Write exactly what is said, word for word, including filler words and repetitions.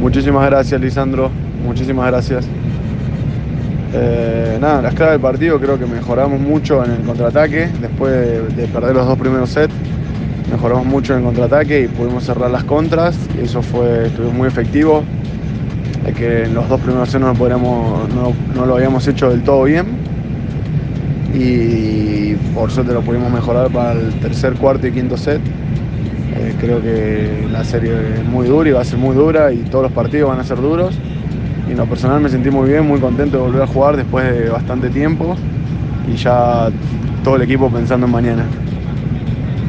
Muchísimas gracias, Lisandro. Muchísimas gracias. Eh, nada, las claves del partido creo que mejoramos mucho en el contraataque. Después de, de perder los dos primeros sets, mejoramos mucho en el contraataque y pudimos cerrar las contras. Y eso fue, estuvimos muy efectivo. Es que en los dos primeros sets no, podríamos, no, no lo habíamos hecho del todo bien. Y por suerte lo pudimos mejorar para el tercer, cuarto y quinto set. Eh, creo que la serie es muy dura y va a ser muy dura y todos los partidos van a ser duros. Y en lo personal me sentí muy bien, muy contento de volver a jugar después de bastante tiempo y ya todo el equipo pensando en mañana.